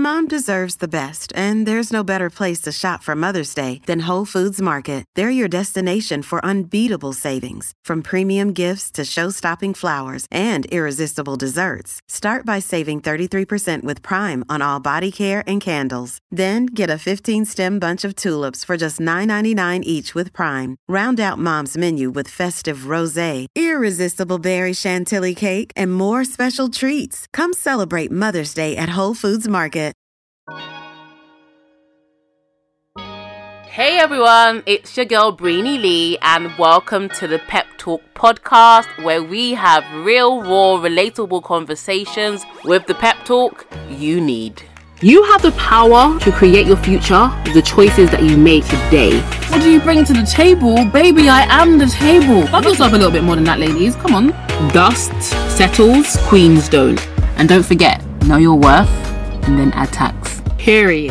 Mom deserves the best, and there's no better place to shop for Mother's Day than Whole Foods Market. They're your destination for unbeatable savings, from premium gifts to show-stopping flowers and irresistible desserts. Start by saving 33% with Prime on all body care and candles. Then get a 15-stem bunch of tulips for just $9.99 each with Prime. Round out Mom's menu with festive rosé, irresistible berry chantilly cake, and more special treats. Come celebrate Mother's Day at Whole Foods Market. Hey everyone, it's your girl Brainy Lee, and welcome to the Pep Talk podcast, where we have real, raw, relatable conversations with the pep talk you need. You have the power to create your future with the choices that you make today. What do you bring to the table? Baby, I am the table. Love yourself a little bit more than that, ladies. Come on. Dust settles, queens don't. And don't forget, know your worth and then add tax. Period.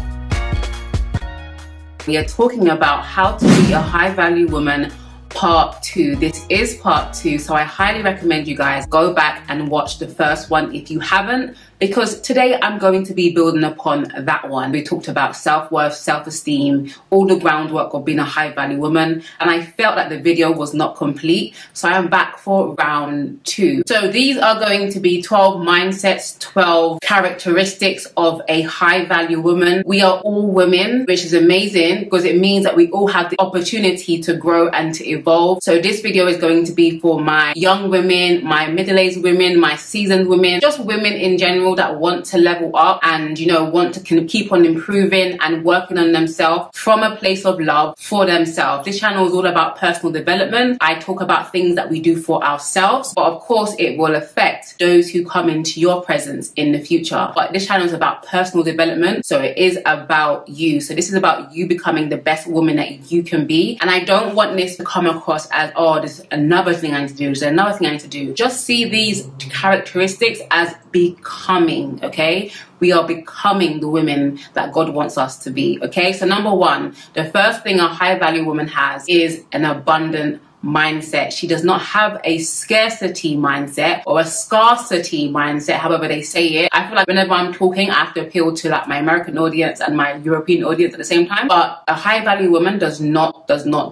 We are talking about how to be a high-value woman, part 2. This is part 2, so I highly recommend you guys go back and watch the first one if you haven't, because today I'm going to be building upon that one. We talked about self-worth, self-esteem, all the groundwork of being a high-value woman, and I felt that the video was not complete, so I am back for round 2. So these are going to be 12 mindsets, 12 characteristics of a high-value woman. We are all women, which is amazing because it means that we all have the opportunity to grow and to evolve. So this video is going to be for my young women, my middle-aged women, my seasoned women, just women in general that want to level up and, you know, want to keep on improving and working on themselves from a place of love for themselves. This channel is all about personal development. I talk about things that we do for ourselves, but of course it will affect those who come into your presence in the future. But this channel is about personal development, so it is about you. So this is about you becoming the best woman that you can be. And I don't want this to come across as, oh, there's another thing I need to do, there's another thing I need to do. Just see these characteristics as becoming, okay? We are becoming the women that God wants us to be, okay? So number 1, the first thing a high value woman has is an abundant mindset. She does not have a scarcity mindset or a scarcity mindset, however they say it. I feel like whenever I'm talking, I have to appeal to like my American audience and my European audience at the same time. But a high value woman does not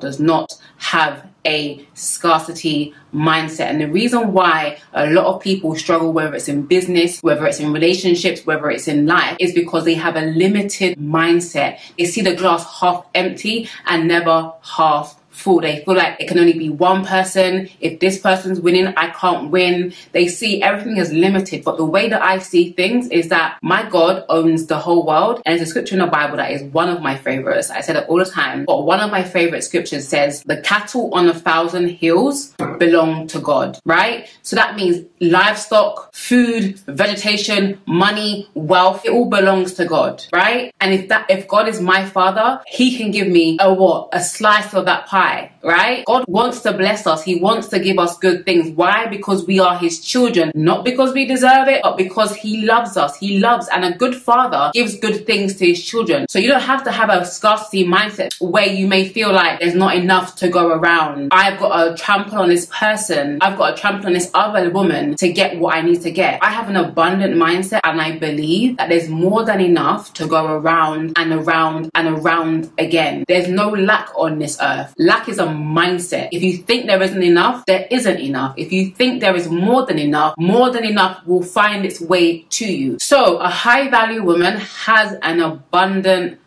have a scarcity mindset. And the reason why a lot of people struggle, whether it's in business, whether it's in relationships, whether it's in life, is because they have a limited mindset. They see the glass half empty and never half full. They feel like it can only be one person. If this person's winning, I can't win. They see everything as limited. But the way that I see things is that my God owns the whole world. And there's a scripture in the Bible that is one of my favorites. I say that all the time. But one of my favorite scriptures says, the cattle on 1,000 hills belong to God, right? So that means livestock, food, vegetation, money, wealth, it all belongs to God, right? And if God is my father, he can give me a slice of that pie. Right? God wants to bless us. He wants to give us good things. Why? Because we are his children. Not because we deserve it, but because he loves us. He loves, and a good father gives good things to his children. So you don't have to have a scarcity mindset where you may feel like there's not enough to go around. I've got to trample on this person. I've got to trample on this other woman to get what I need to get. I have an abundant mindset, and I believe that there's more than enough to go around and around and around again. There's no lack on this earth. Lack is a mindset. If you think there isn't enough, there isn't enough. If you think there is more than enough will find its way to you. So a high value woman has an abundant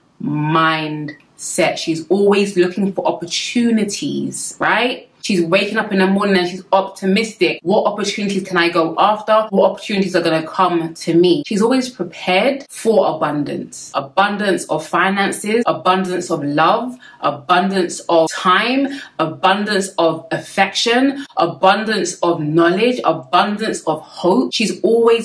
mindset. She's always looking for opportunities, right? She's waking up in the morning and she's optimistic. What opportunities can I go after? What opportunities are going to come to me? She's always prepared for abundance. Abundance of finances, abundance of love, abundance of time, abundance of affection, abundance of knowledge, abundance of hope. She's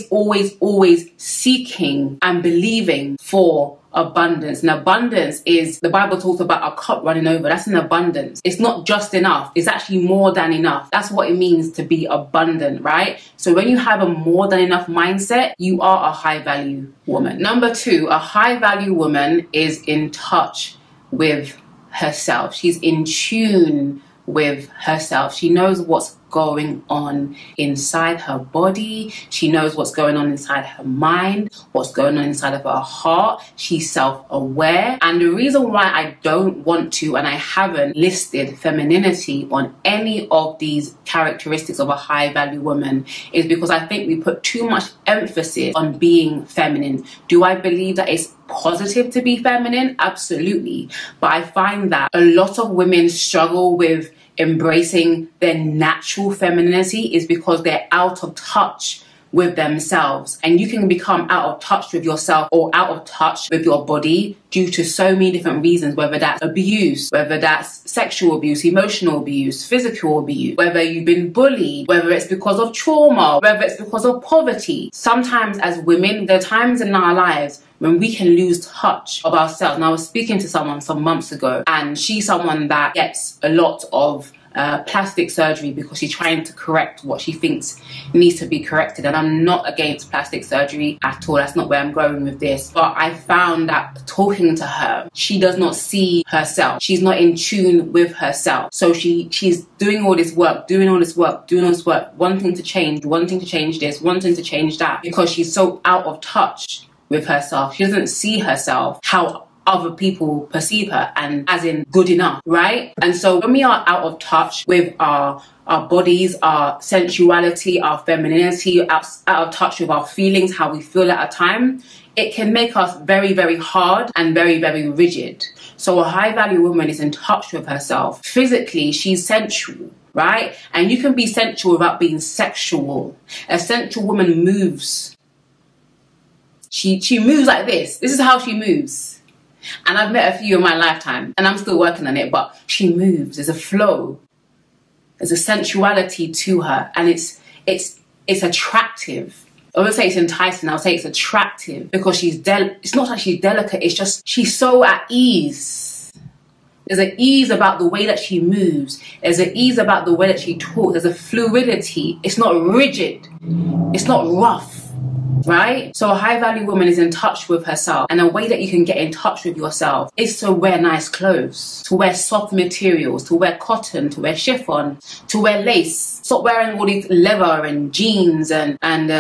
always seeking and believing for abundance. And abundance is, the Bible talks about a cup running over. That's an abundance. It's not just enough. It's actually more than enough. That's what it means to be abundant, right? So when you have a more than enough mindset, you are a high value woman. Number 2, a high value woman is in touch with herself. She's in tune with herself. She knows what's going on inside her body. She knows what's going on inside her mind, what's going on inside of her heart. She's self-aware. And the reason why I don't want to, and I haven't listed femininity on any of these characteristics of a high value woman, is because I think we put too much emphasis on being feminine. Do I believe that it's positive to be feminine? Absolutely. But I find that a lot of women struggle with embracing their natural femininity is because they're out of touch with themselves. And you can become out of touch with yourself or out of touch with your body due to so many different reasons, whether that's abuse, whether that's sexual abuse, emotional abuse, physical abuse, whether you've been bullied, whether it's because of trauma, whether it's because of poverty. Sometimes as women, there are times in our lives when we can lose touch of ourselves. And I was speaking to someone some months ago, and she's someone that gets a lot of plastic surgery because she's trying to correct what she thinks needs to be corrected. And I'm not against plastic surgery at all. That's not where I'm going with this. But I found that talking to her, she does not see herself. She's not in tune with herself. So she's doing all this work, wanting to change this, wanting to change that, because she's so out of touch with herself. She doesn't see herself how other people perceive her, and as in good enough, right? And so when we are out of touch with our bodies, our sensuality, our femininity, out of touch with our feelings, how we feel at a time, it can make us very, very hard and very, very rigid. So a high value woman is in touch with herself. Physically, she's sensual, right? And you can be sensual without being sexual. A sensual woman moves. She moves like this. This is how she moves. And I've met a few in my lifetime, and I'm still working on it, but she moves. There's a flow. There's a sensuality to her, and it's attractive. I won't say it's enticing, I'll say it's attractive, because it's not like she's delicate, it's just she's so at ease. There's an ease about the way that she moves. There's an ease about the way that she talks. There's a fluidity. It's not rigid. It's not rough. Right? So a high value woman is in touch with herself, and a way that you can get in touch with yourself is to wear nice clothes, to wear soft materials, to wear cotton, to wear chiffon, to wear lace. Stop wearing all these leather and jeans and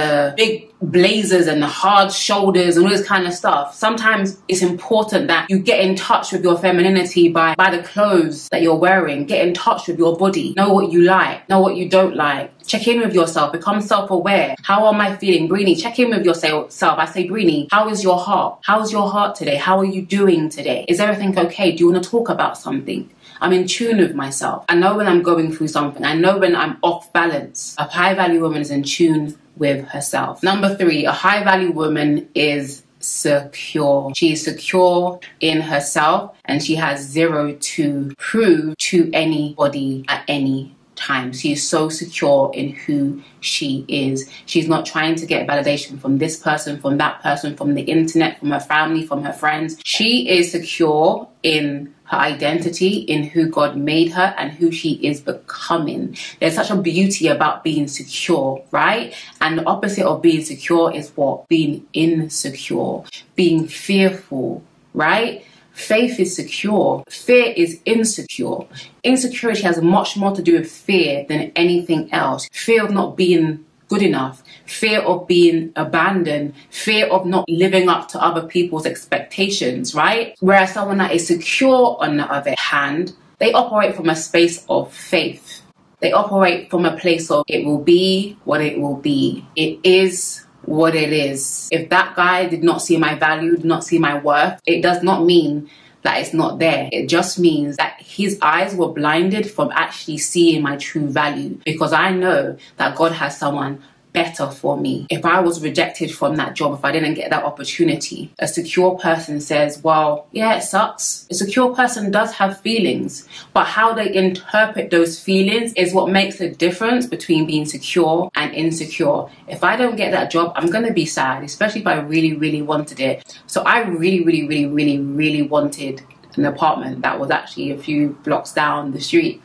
big blazers and hard shoulders and all this kind of stuff. Sometimes it's important that you get in touch with your femininity by the clothes that you're wearing. Get in touch with your body. Know what you like, know what you don't like. Check in with yourself, become self-aware. How am I feeling? Brini, check in with yourself. I say, Brini, how is your heart? How is your heart today? How are you doing today? Is everything okay? Do you want to talk about something? I'm in tune with myself. I know when I'm going through something. I know when I'm off balance. A high value woman is in tune with herself. Number 3, a high value woman is secure. She is secure in herself, and she has zero to prove to anybody at any time. She is so secure in who she is. She's not trying to get validation from this person, from that person, from the internet, from her family, from her friends. She is secure in her identity, in who God made her and who she is becoming. There's such a beauty about being secure, right? And the opposite of being secure is what? Being insecure, being fearful, right? Faith is secure. Fear is insecure. Insecurity has much more to do with fear than anything else. Fear of not being good enough. Fear of being abandoned. Fear of not living up to other people's expectations, right? Whereas someone that is secure, on the other hand, they operate from a space of faith. They operate from a place of it will be what it will be. It is what it is. If that guy did not see my value, did not see my worth, it does not mean that it's not there. It just means that his eyes were blinded from actually seeing my true value, because I know that God has someone better for me. If I was rejected from that job, if I didn't get that opportunity, a secure person says, well, yeah, it sucks. A secure person does have feelings, but how they interpret those feelings is what makes the difference between being secure and insecure. If I don't get that job, I'm going to be sad, especially if I really, really wanted it. So I really, really, really, really, really wanted an apartment that was actually a few blocks down the street,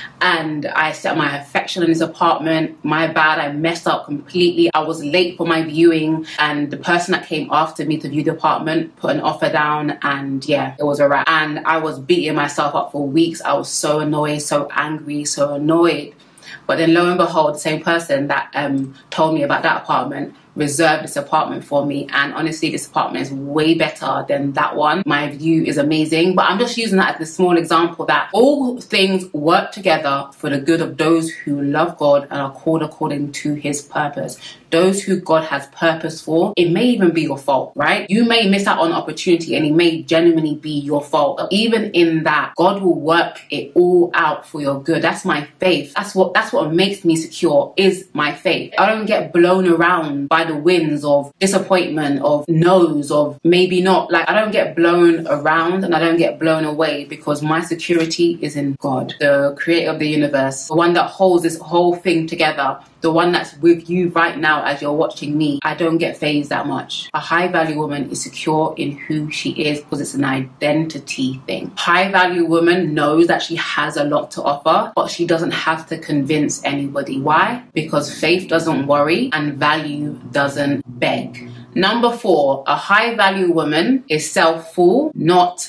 and I set my affection on this apartment. My bad, I messed up completely. I was late for my viewing, and the person that came after me to view the apartment put an offer down, and yeah, it was a wrap. And I was beating myself up for weeks. I was so annoyed, so angry, so annoyed. But then lo and behold, the same person that told me about that apartment reserved this apartment for me, and honestly this apartment is way better than that one. My view is amazing, but I'm just using that as a small example that all things work together for the good of those who love God and are called according to his purpose. Those who God has purpose for. It may even be your fault, right? You may miss out on opportunity and it may genuinely be your fault. But even in that, God will work it all out for your good. That's my faith. That's what makes me secure, is my faith. I don't get blown around by the winds of disappointment, of no's, of maybe not. Like, I don't get blown around and I don't get blown away, because my security is in God, the creator of the universe, the one that holds this whole thing together, the one that's with you right now as you're watching me. I don't get fazed that much. A high value woman is secure in who she is because it's an identity thing. High value woman knows that she has a lot to offer, but she doesn't have to convince anybody. Why? Because faith doesn't worry and value doesn't beg. Number 4, a high value woman is self-full, not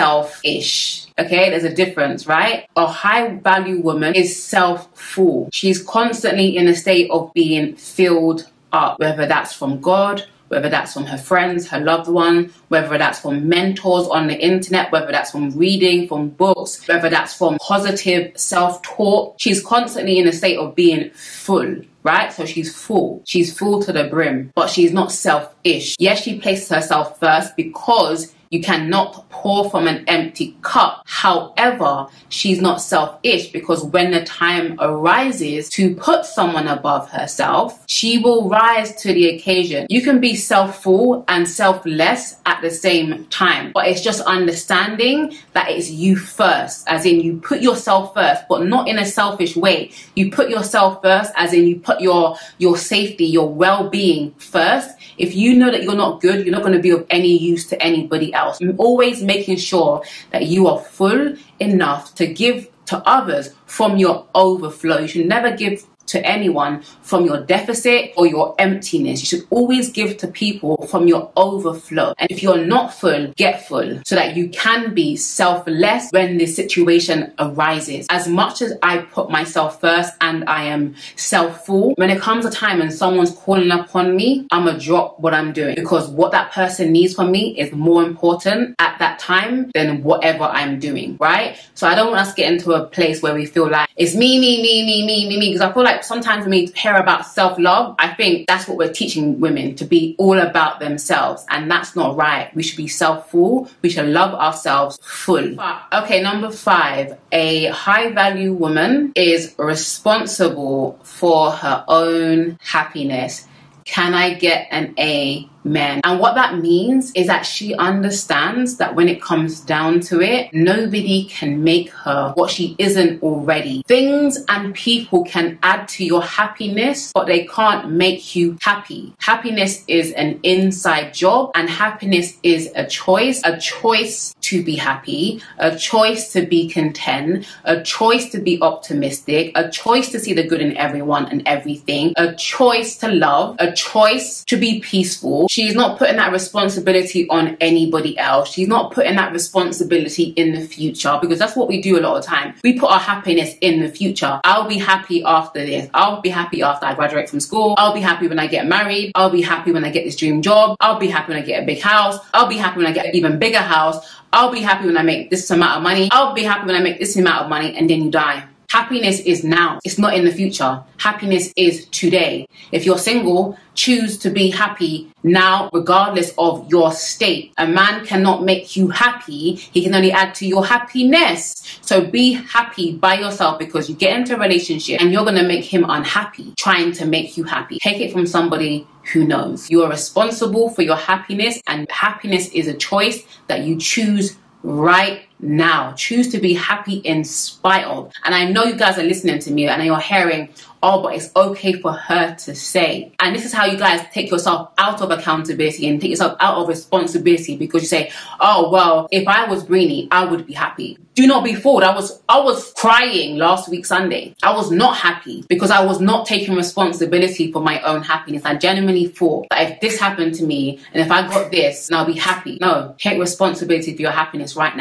selfish. Okay, there's a difference, right? A high value woman is self-full. She's constantly in a state of being filled up, whether that's from God, whether that's from her friends, her loved one, whether that's from mentors on the internet, whether that's from reading, from books, whether that's from positive self-talk. She's constantly in a state of being full, right? So she's full. She's full to the brim, but she's not selfish. Yes, she places herself first because you cannot pour from an empty cup. However, she's not selfish, because when the time arises to put someone above herself, she will rise to the occasion. You can be self-full and selfless at the same time, but it's just understanding that it's you first, as in you put yourself first, but not in a selfish way. You put yourself first as in you put your safety, your well-being first. If you know that you're not good, you're not going to be of any use to anybody else. Always making sure that you are full enough to give to others from your overflow. You should never give to anyone from your deficit or your emptiness. You should always give to people from your overflow. And if you're not full, get full, so that you can be selfless when the situation arises. As much as I put myself first and I am self-full, when it comes a time and someone's calling upon me, I'm gonna drop what I'm doing, because what that person needs from me is more important at that time than whatever I'm doing, right? So I don't want us to get into a place where we feel like it's me, because I feel like sometimes when we hear about self-love, I think that's what we're teaching women, to be all about themselves, and that's not right. We should be self-full. We should love ourselves full. Okay, number 5, a high-value woman is responsible for her own happiness. Can I get an amen? And what that means is that she understands that when it comes down to it, nobody can make her what she isn't already. Things and people can add to your happiness, but they can't make you happy. Happiness is an inside job, and happiness is a choice to be happy, a choice to be content, a choice to be optimistic, a choice to see the good in everyone and everything, a choice to love, a choice to be peaceful. She's not putting that responsibility on anybody else. She's not putting that responsibility in the future, because that's what we do a lot of the time. We put our happiness in the future. I'll be happy after this. I'll be happy after I graduate from school. I'll be happy when I get married. I'll be happy when I get this dream job. I'll be happy when I get a big house. I'll be happy when I get an even bigger house. I'll be happy when I make this amount of money. I'll be happy when I make this amount of money, and then you die. Happiness is now. It's not in the future. Happiness is today. If you're single, choose to be happy now, regardless of your state. A man cannot make you happy. He can only add to your happiness. So be happy by yourself, because you get into a relationship and you're going to make him unhappy trying to make you happy. Take it from somebody who knows. You are responsible for your happiness, and happiness is a choice that you choose right now. Choose to be happy in spite of. And I know you guys are listening to me and you're hearing, oh, but it's okay for her to say. And this is how you guys take yourself out of accountability and take yourself out of responsibility, because you say, oh, well, if I was Brini, I would be happy. Do not be fooled. I was crying last week Sunday. I was not happy because I was not taking responsibility for my own happiness. I genuinely thought that if this happened to me and if I got this, then I'll be happy. No, take responsibility for your happiness right now. And no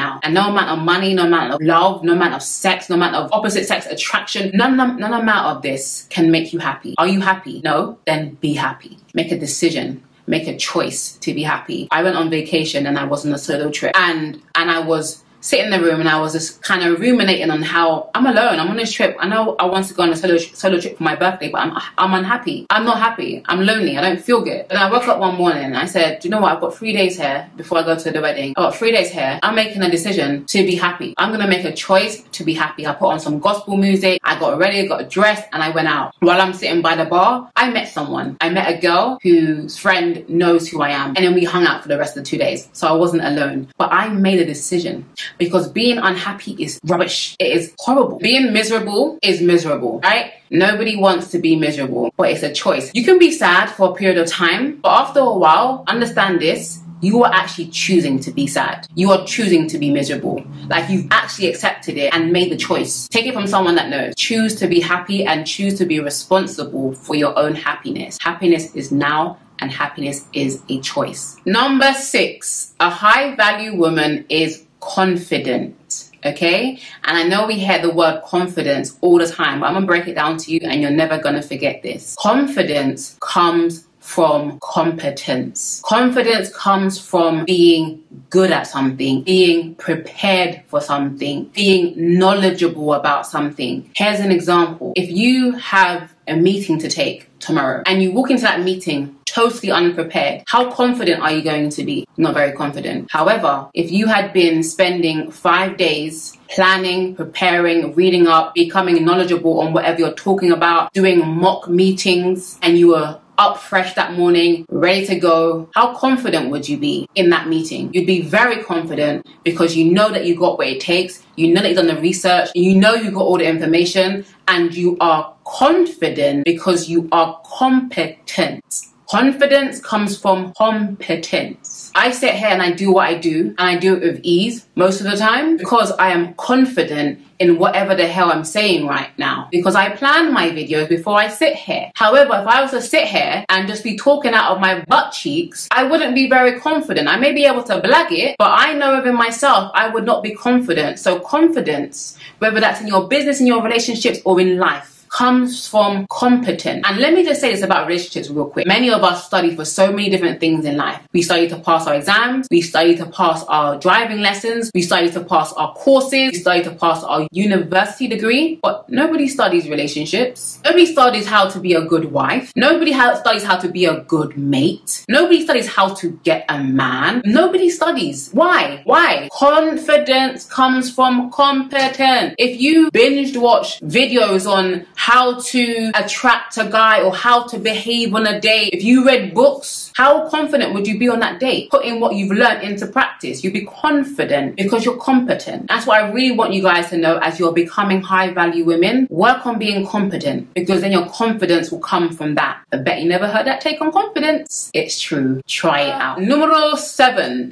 no amount of money, no amount of love, no amount of sex, no amount of opposite sex attraction, none amount of this can make you happy. Are you happy? No? Then be happy. Make a decision. Make a choice to be happy. I went on vacation and I was on a solo trip, and I was sitting in the room and I was just kind of ruminating on how I'm alone. I'm on this trip. I know I want to go on a solo trip for my birthday, but I'm unhappy. I'm not happy. I'm lonely. I don't feel good. And I woke up one morning and I said, do you know what? I've got 3 days here before I go to the wedding. I've got 3 days here. I'm making a decision to be happy. I'm going to make a choice to be happy. I put on some gospel music. I got ready, got dressed, and I went out. While I'm sitting by the bar, I met someone. I met a girl whose friend knows who I am. And then we hung out for the rest of the 2 days. So I wasn't alone. But I made a decision. Because being unhappy is rubbish. It is horrible. Being miserable is miserable, right? Nobody wants to be miserable, but it's a choice. You can be sad for a period of time, but after a while, understand this, you are actually choosing to be sad. You are choosing to be miserable. Like, you've actually accepted it and made the choice. Take it from someone that knows. Choose to be happy and choose to be responsible for your own happiness. Happiness is now, and happiness is a choice. Number 6, a high value woman is confident. Okay, and I know we hear the word confidence all the time, but I'm gonna break it down to you and you're never gonna forget this. Confidence comes from competence. Confidence comes from being good at something, being prepared for something, being knowledgeable about something. Here's an example. If you have a meeting to take tomorrow and you walk into that meeting totally unprepared, how confident are you going to be? Not very confident. However, if you had been spending 5 days planning, preparing, reading up, becoming knowledgeable on whatever you're talking about, doing mock meetings, and you were up fresh that morning, ready to go, how confident would you be in that meeting? You'd be very confident because you know that you got what it takes, you know that you've done the research, you know you got all the information, and you are confident because you are competent. Confidence comes from competence. I sit here and I do what I do, and I do it with ease most of the time because I am confident in whatever the hell I'm saying right now, because I plan my videos before I sit here. However, if I was to sit here and just be talking out of my butt cheeks, I wouldn't be very confident. I may be able to blag it, but I know within myself I would not be confident. So confidence, whether that's in your business, in your relationships, or in life, comes from competence. And let me just say this about relationships real quick. Many of us study for so many different things in life. We study to pass our exams, we study to pass our driving lessons, we study to pass our courses, we study to pass our university degree, but nobody studies relationships. Nobody studies how to be a good wife. Nobody studies how to be a good mate. Nobody studies how to get a man. Nobody studies. Why? Confidence comes from competence. If you binged watch videos on how to attract a guy or how to behave on a date, if you read books, how confident would you be on that date? Putting what you've learned into practice, you'd be confident because you're competent. That's what I really want you guys to know as you're becoming high value women. Work on being competent, because then your confidence will come from that. I bet you never heard that take on confidence. It's true. Try it out. Number 7,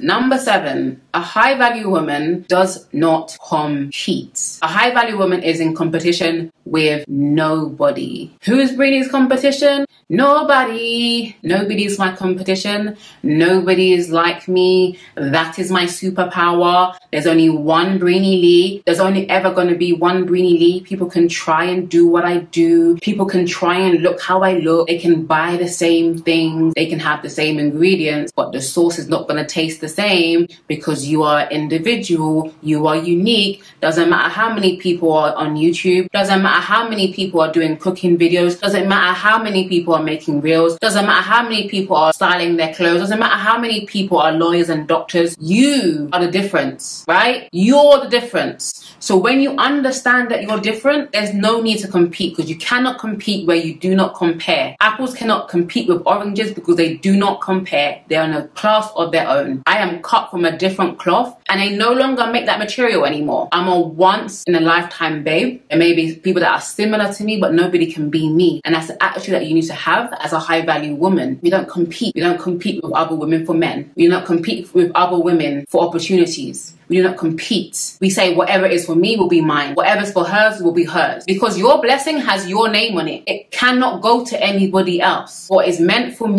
a high value woman does not compete. A high value woman is in competition with nobody. Who's Brini's competition? Nobody. Nobody is my competition. Nobody is like me. That is my superpower. There's only one Brini Lee. There's only ever going to be one Brini Lee. People can try and do what I do. People can try and look how I look. They can buy the same things. They can have the same ingredients, but the sauce is not going to taste the same because you are individual. You are unique. Doesn't matter how many people are on YouTube. Doesn't matter how many people are doing cooking videos. Doesn't matter how many people are making reels. Doesn't matter how many people are styling their clothes. Doesn't matter how many people are lawyers and doctors. You are the difference, right? You're the difference. So when you understand that you're different, there's no need to compete, because you cannot compete where you do not compare. Apples cannot compete with oranges because they do not compare. They're in a class of their own. I am cut from a different cloth, and they no longer make that material anymore. I'm a once in a lifetime babe. There may be people that are similar to me, but nobody can be me. And that's the attitude that you need to have as a high value woman. We don't compete. We don't compete with other women for men. We do not compete with other women for opportunities. We do not compete. We say whatever is for me will be mine. Whatever's for hers will be hers. Because your blessing has your name on it. It cannot go to anybody else. What is meant for me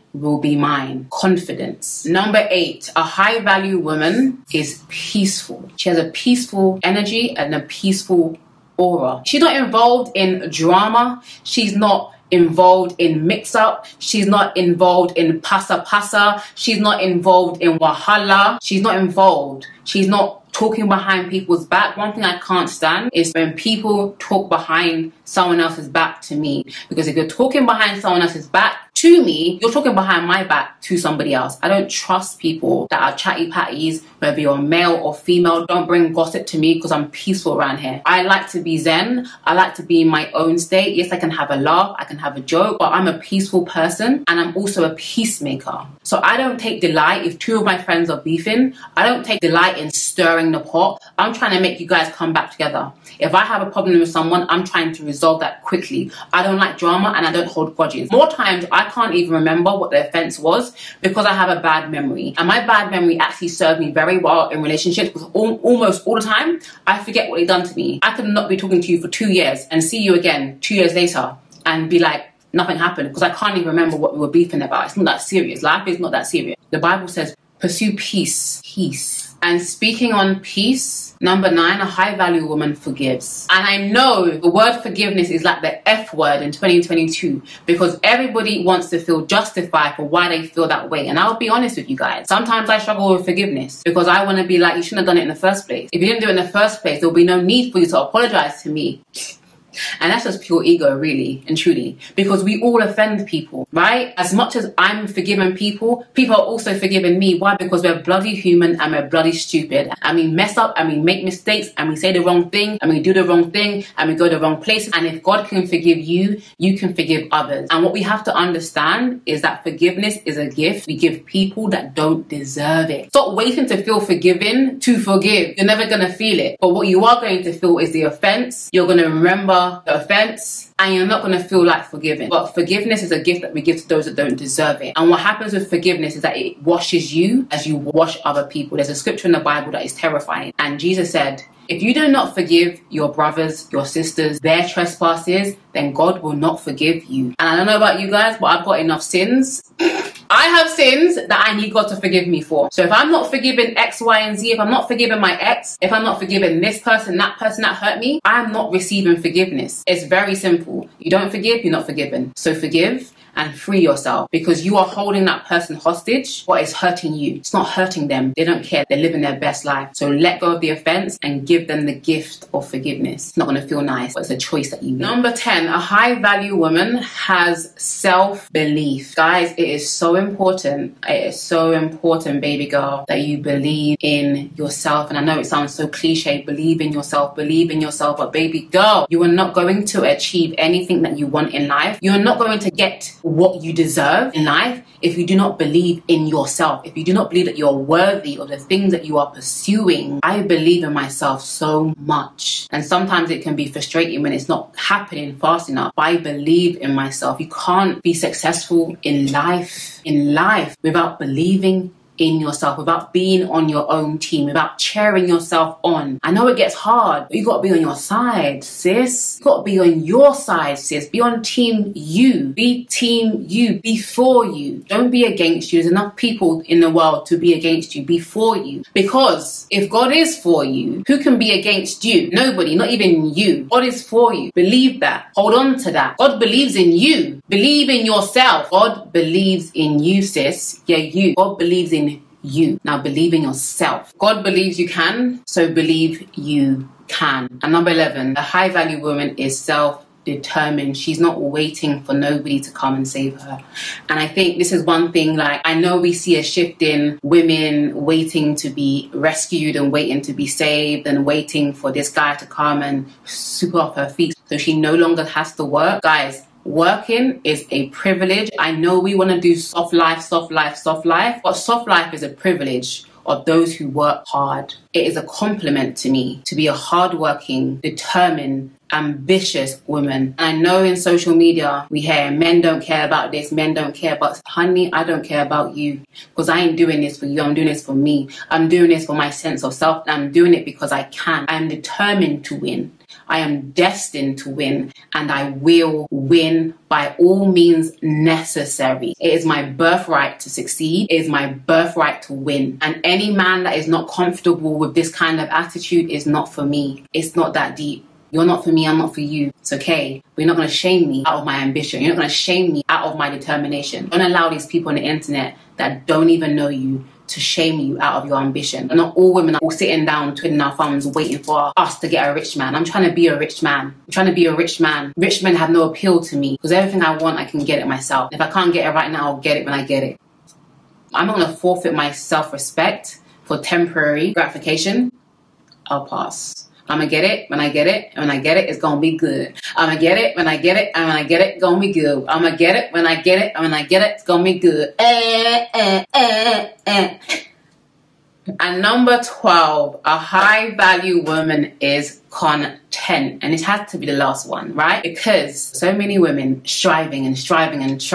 will be mine. Confidence. Number 8, a high value woman is peaceful. She has a peaceful energy and a peaceful aura. She's not involved in drama. She's not involved in mix-up. She's not involved in pasa. She's not involved in wahala. She's not involved. She's not talking behind people's back. One thing I can't stand is when people talk behind someone else's back to me. Because if you're talking behind someone else's back to me, you're talking behind my back to somebody else. I don't trust people that are chatty patties, whether you're male or female. Don't bring gossip to me because I'm peaceful around here. I like to be zen. I like to be in my own state. Yes, I can have a laugh, I can have a joke, but I'm a peaceful person and I'm also a peacemaker. So I don't take delight if 2 of my friends are beefing. I don't take delight in stirring the pot. I'm trying to make you guys come back together. If I have a problem with someone, I'm trying to resolve that quickly. I don't like drama and I don't hold grudges. More times, I can't even remember what the offense was because I have a bad memory. And my bad memory actually served me very well in relationships because almost all the time, I forget what they done to me. I could not be talking to you for 2 years and see you again 2 years later and be like, nothing happened because I can't even remember what we were beefing about. It's not that serious. Life is not that serious. The Bible says, pursue peace. Peace. And speaking on peace, number 9, a high value woman forgives. And I know the word forgiveness is like the F word in 2022 because everybody wants to feel justified for why they feel that way. And I'll be honest with you guys. Sometimes I struggle with forgiveness because I want to be like, you shouldn't have done it in the first place. If you didn't do it in the first place, there'll be no need for you to apologize to me. And that's just pure ego, really and truly, because we all offend people, right? As much as I'm forgiving people, people are also forgiving me. Why? Because we're bloody human and we're bloody stupid. And we mess up and we make mistakes and we say the wrong thing and we do the wrong thing and we go the wrong places. And if God can forgive you, you can forgive others. And what we have to understand is that forgiveness is a gift we give people that don't deserve it. Stop waiting to feel forgiven to forgive. You're never going to feel it. But what you are going to feel is the offense. You're going to remember the offense and you're not going to feel like forgiving. But forgiveness is a gift that we give to those that don't deserve it. And what happens with forgiveness is that it washes you as you wash other people. There's a scripture in the Bible that is terrifying. And Jesus said, if you do not forgive your brothers, your sisters, their trespasses, then God will not forgive you. And I don't know about you guys, but I've got enough sins. I have sins that I need God to forgive me for. So if I'm not forgiving X, Y, and Z, if I'm not forgiving my ex, if I'm not forgiving this person that hurt me, I'm not receiving forgiveness. It's very simple. You don't forgive, you're not forgiven. So forgive and free yourself because you are holding that person hostage. What is hurting you? It's not hurting them. They don't care. They're living their best life. So let go of the offense and give them the gift of forgiveness. It's not going to feel nice, but it's a choice that you make. Number 10, a high value woman has self-belief. Guys, it is so important. It is so important, baby girl, that you believe in yourself. And I know it sounds so cliche, believe in yourself, but baby girl, you are not going to achieve anything that you want in life. You're not going to get what you deserve in life if you do not believe in yourself, if you do not believe that you're worthy of the things that you are pursuing. I believe in myself so much, and sometimes it can be frustrating when it's not happening fast enough. But I believe in myself. You can't be successful in life without believing in yourself, without being on your own team, without cheering yourself on. I know it gets hard, but you got to be on your side, sis. You got to be on your side, sis. Be on team you. Be team you. Be for you. Don't be against you. There's enough people in the world to be against you. Be for you. Because if God is for you, who can be against you? Nobody, not even you. God is for you. Believe that. Hold on to that. God believes in you. Believe in yourself. God believes in you, sis. Yeah, you. God believes in you. Now believe in yourself. God believes you can, so believe you can. And number 11, a high value woman is self-determined. She's not waiting for nobody to come and save her. And I think this is one thing, like, I know we see a shift in women waiting to be rescued and waiting to be saved and waiting for this guy to come and sweep off her feet so she no longer has to work. Guys, working is a privilege. I know we want to do soft life, but soft life is a privilege of those who work hard. It is a compliment to me to be a hardworking, determined, ambitious woman. And I know in social media we hear men don't care about this, men don't care, but honey, I don't care about you because I ain't doing this for you. I'm doing this for me. I'm doing this for my sense of self. I'm doing it because I can. I'm determined to win. I am destined to win, and I will win by all means necessary. It is my birthright to succeed. It is my birthright to win. And any man that is not comfortable with this kind of attitude is not for me. It's not that deep. You're not for me, I'm not for you. It's okay. But you're not going to shame me out of my ambition. You're not going to shame me out of my determination. Don't allow these people on the internet that don't even know you to shame you out of your ambition. And not all women are all sitting down, twiddling our thumbs, waiting for us to get a rich man. I'm trying to be a rich man. I'm trying to be a rich man. Rich men have no appeal to me because everything I want, I can get it myself. If I can't get it right now, I'll get it when I get it. I'm not going to forfeit my self-respect for temporary gratification. I'll pass. I'm going to get it when I get it, and when I get it, it's going to be good. I'm going to get it when I get it, and when I get it, it's going to be good. I'm going to get it when I get it, and when I get it, it's going to be good. And number 12, a high value woman is content. And it has to be the last one, right? Because so many women striving. They start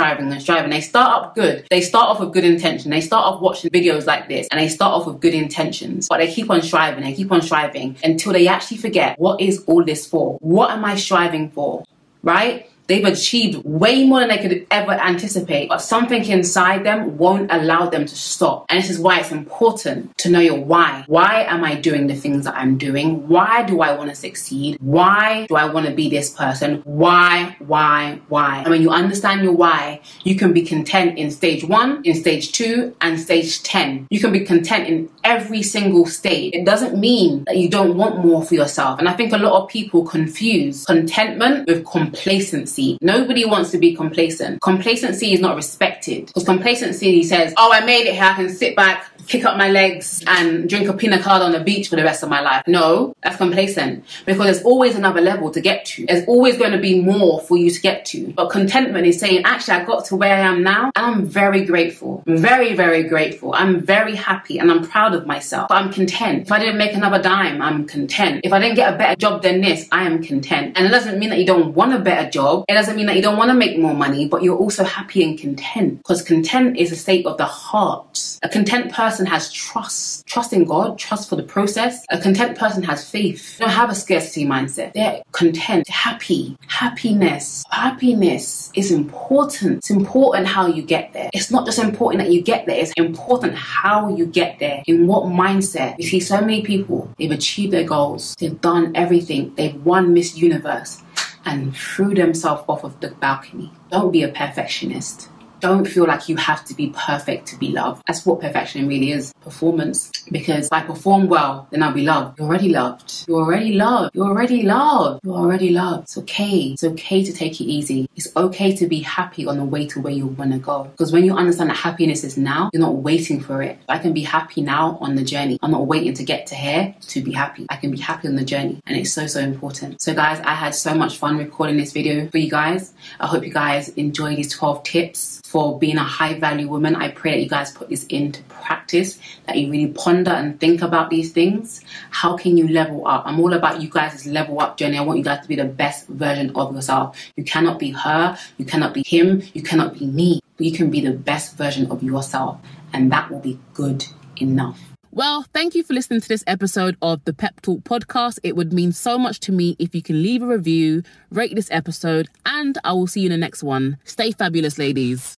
up good. They start off with good intention. They start off watching videos like this and they start off with good intentions, but they keep on striving. They keep on striving until they actually forget, what is all this for? What am I striving for? Right? They've achieved way more than they could ever anticipate, but something inside them won't allow them to stop. And this is why it's important to know your why. Why am I doing the things that I'm doing? Why do I want to succeed? Why do I want to be this person? Why? And when you understand your why, you can be content in stage 1, in stage 2, and stage 10. You can be content in every single stage. It doesn't mean that you don't want more for yourself. And I think a lot of people confuse contentment with complacency. Nobody wants to be complacent. Complacency is not respected because complacency says, oh, I made it here. I can sit back, kick up my legs and drink a pina colada on the beach for the rest of my life. No, that's complacent because there's always another level to get to. There's always going to be more for you to get to. But contentment is saying, actually, I got to where I am now and I'm very grateful. Very, very grateful. I'm very happy and I'm proud of myself. But I'm content. If I didn't make another dime, I'm content. If I didn't get a better job than this, I am content. And it doesn't mean that you don't want a better job. It doesn't mean that you don't want to make more money, but you're also happy and content because content is a state of the heart. A content person has trust in God, trust for the process. A content person has faith. They don't have a scarcity mindset. They're content, happy. Happiness is important. It's important how you get there. It's not just important that you get there. It's important how you get there. In what mindset? You see so many people, they've achieved their goals. They've done everything. They've won Miss Universe and threw themselves off of the balcony. Don't be a perfectionist. Don't feel like you have to be perfect to be loved. That's what perfection really is, performance. Because if I perform well, then I'll be loved. You're already loved. You're already loved. You're already loved. You're already loved. It's okay. It's okay to take it easy. It's okay to be happy on the way to where you want to go. Because when you understand that happiness is now, you're not waiting for it. I can be happy now on the journey. I'm not waiting to get to here to be happy. I can be happy on the journey. And it's so, so important. So guys, I had so much fun recording this video for you guys. I hope you guys enjoy these 12 tips for being a high value woman. I pray that you guys put this into practice, that you really ponder and think about these things. How can you level up? I'm all about you guys' level up journey. I want you guys to be the best version of yourself. You cannot be her, you cannot be him, you cannot be me, but you can be the best version of yourself, and that will be good enough. Well, thank you for listening to this episode of the Pep Talk podcast. It would mean so much to me if you can leave a review, rate this episode, and I will see you in the next one. Stay fabulous, ladies.